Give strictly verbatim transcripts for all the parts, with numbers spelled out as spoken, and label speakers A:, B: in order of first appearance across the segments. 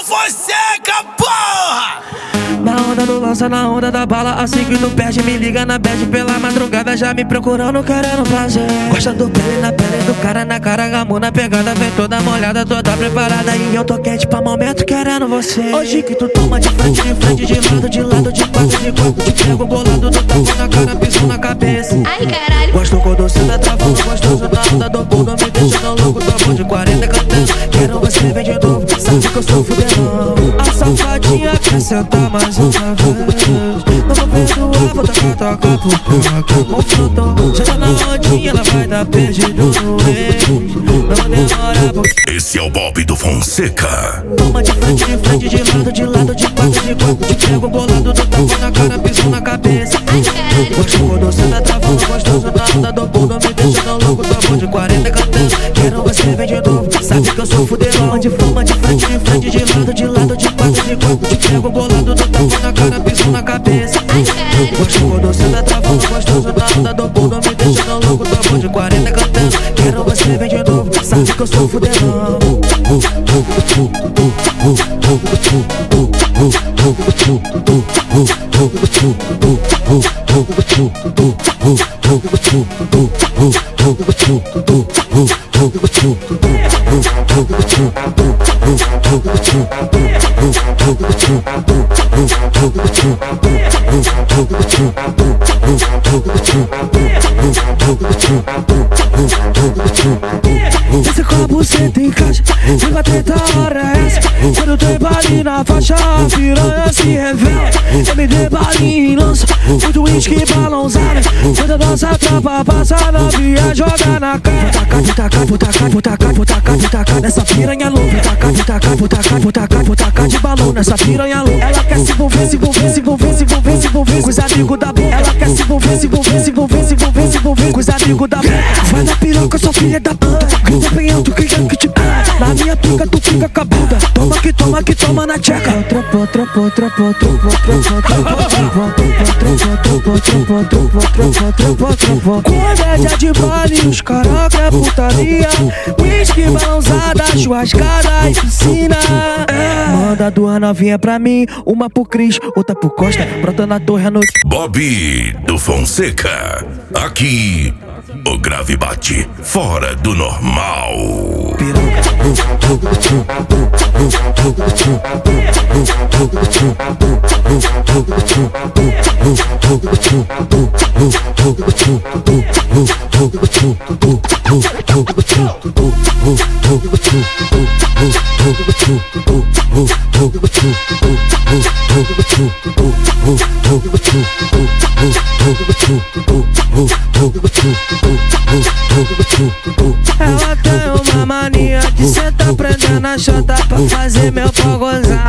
A: Fonseca, porra!
B: Na onda do lança, na onda da bala, assim que tu perde, me liga na bad pela madrugada, já me procurando, querendo prazer. Gosta do pele na pele do cara, na cara, gamou na pegada, vem toda molhada, toda preparada. E eu tô quente pra momento, querendo você. Hoje que tu toma de frente, de frente, de lado, de lado, de quatro, de quatro. Te pego bolado, do tapa na cara, piso na cabeça.
C: Ai, caralho.
B: Gosto quando cê tá travando, gostoso na onda do bolo, me deixando louco, tô bom de quarenta cantando. Quero você, vem de novo, sabe que eu sou fuderão. A safadinha quer sentar mais uma vez. Não vou perdoar, vou tacar, tocar por pouco. Confrontou, já tá na ondinha, ela vai dar perdido no ex. Não demora, porque
A: esse é o Bob do Fonseca.
B: toma de frente, de frente, de lado, de lado, de quatro, de quatro. Te pego bolado, do tapa na cara, piso na cabeça. Gosto quando cê tá travando, gostoso na onda do bolo, me deixando louco, tô bom de quarenta cantando. Quero você, vem de novo, sabe que eu sou fuderão. De forma, de frente, de frente, de lado, de lado, de quatro, de quatro. Te pego bolado, do tapa na cara, piso na cabeça. Gosto quando cê tá travando, gostoso na onda do bolo, me deixando louco, tô bom de quarenta cantando. Quero você, vem de novo, sabe que eu sou fuderão. Esse copo cê tem caixa, de uma treta hora é essa. Quando tem baile na faixa, a piranha se revela. M D baile e lança, muito uísque balãozada. Quando a nossa tropa passa, a novinha joga na cara. Vou tacar, vou tacar, vou tacar, vou tacar, vou tacar nessa piranha louca. Vou tacar, vou tacar, vou tacar, vou tacar, vou tacar de balão nessa piranha louca. Ela quer se envolver, se envolver, se envolver, se envolver, se envolver com os amigos da boca. Ela quer se envolver, se envolver, se envolver, se envolver, se envolver com os amigos da boca. Vai na piroca, sua filha da puta. Grita bem alto, que já que te pega. Na minha pica, tu fica com a bunda. Toma que toma que toma na tcheca. Tropo, tropo, tropo, tropo, tropo, tropo, tropo, tropo, tropo. Comédia de baile, os caraca é putaria. Whisky, balãozada, churrascada e piscina. Manda duas novinhas pra mim, uma pro Cris, outra pro Costa. Brota na torre à noite.
A: Bob do Fonseca. Aqui o grave bate fora do normal.
B: Ela tem uma mania de sentar prendendo a chota pra fazer meu pau gozar.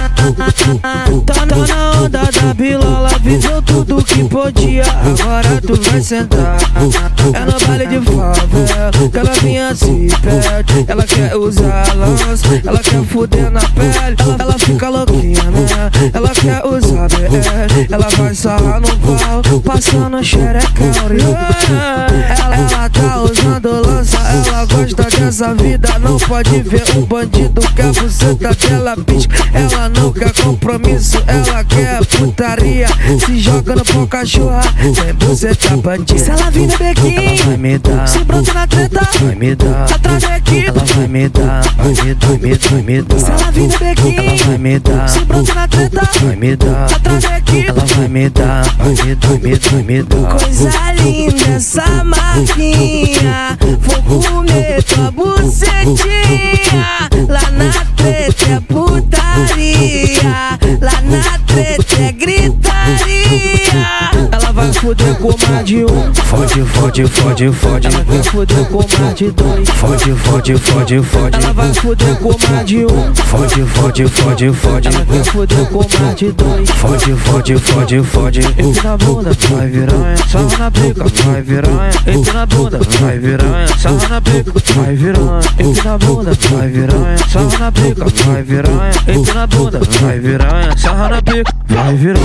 B: Tô na onda da bilola, viveu tudo que podia, agora tu vai sentar. É no baile de favela que ela vinha se perde. Ela quer usar lança, ela quer fuder na pele. Ela, ela fica louquinha, né? Ela quer usar B R. Ela vai sarrar no pau, passando xerecão. Ela, ela tá usando lança, ela gosta dessa vida. Não pode ver um bandido que a buceta dela pisca. Ela não quer compromisso, ela quer putaria. Se joga no pão cachorra, sem buceta bandida. Se ela vir no bequinho, ela vai me dar. Se brota na treta, vai me dar. Atrás da equipe, ela vai me dar. Vai me dar, me dar, me dar. Se ela vir no bequinho, ela vai me dar. Se brota na treta, vai me dar. Atrás da equipe, ela vai me dar. Vai me dar, me dar, me dar. Coisa linda essa maquinha, vou comer tua bucetinha. Lá na treta é putaria, lá na treta é gritaria. Ela vai fuder com mais de um. Fode, fode, fode, fode. Ela vai fuder com mais de dois. Fode, fode, fode, fode. Ela vai fuder com mais de um. Fode, fode, fode, fode. Ela vai fuder com mais de dois. Fode, fode, fode, fode. Entra na bunda, vai viranha. Sarra na pica, vai viranha. Entra na bunda, vai viranha. Sarra na pica, vai viranha. Entra na bunda, vai viranha. Sarra na pica, vai viranha. Entra na bunda, vai viranha. Sarra na pica, vai viranha.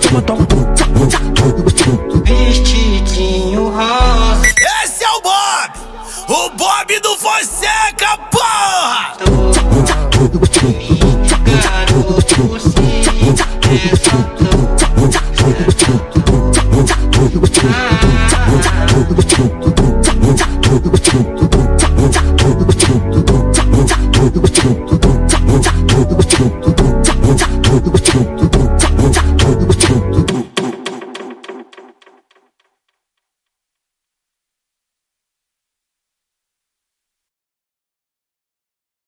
B: toma, toma.
D: Vestidinho rosa.
A: Esse é o Bob, o Bob do Fonseca, porra!
D: Garoto, sim, é só tu.
C: essa.